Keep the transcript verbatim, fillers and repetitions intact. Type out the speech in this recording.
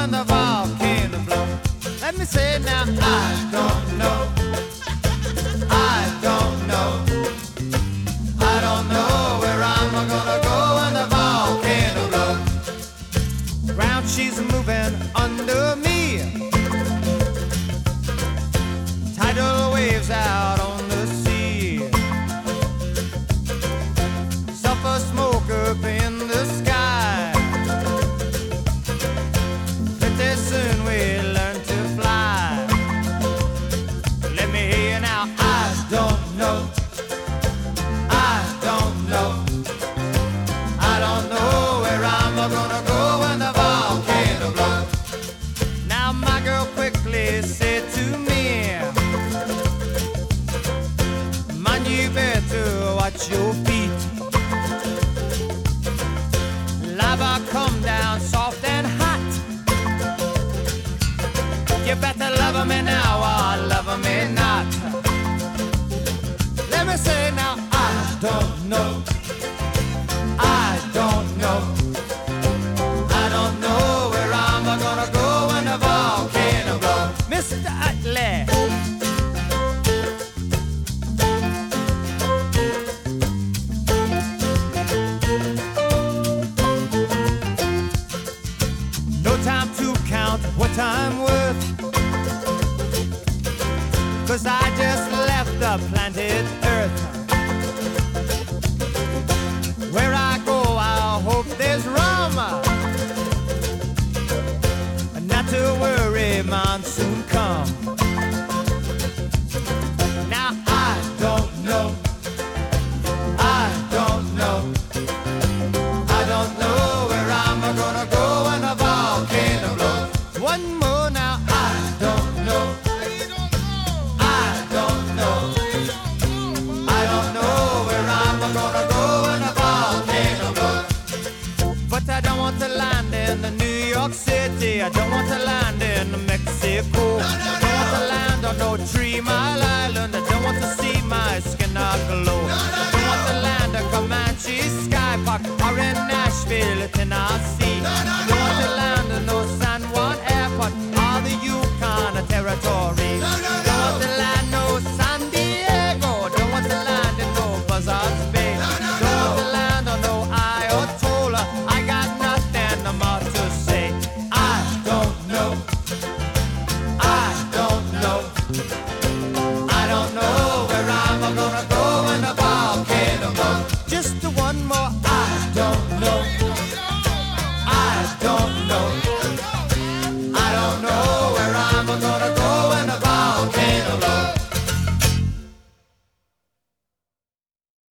when the volcano blows. Let me say it now, I don't know. I don't know. I don't know where I'm gonna go when the volcano blows. Ground she's moving under me. Tidal waves out on the sea. Sulfur smoke up in the sky. Pretty soon we'll learn to fly. Let me hear you now, I don't know. I don't know. I don't know where I'm gonna go when the volcano blows. Now my girl quickly said to me, man, you better watch your feet. Lava come down soft and hot. You better love me now or love me not. Let me say now, I don't know. I don't know. I don't know where I'm gonna go when the volcano blows. Mister Utley. No time to count what I'm worth, 'cause I just left the planet Earth. Where I go, I hope there's rum. Not to worry, monsoon come. Now I don't know. I don't know. I don't know where I'm gonna go when the volcano blows. One more now, I don't know. I don't know. I don't know where I'm gonna go when the volcano blows. But I don't want to land in the New York City. I don't want to land in Mexico. I don't want to land on no Three Mile Island. I don't want to see my skin glow. I don't want to land in Comanche Sky Park or in Nashville, Tennessee. I don't want to land in no San Juan Airport or the Yukon Territory. Don't want to land no San Diego. Don't want to land in no Buzzards Bay. Don't want to land on no Ayatollah. I got nothing more to say. I don't know. I don't know.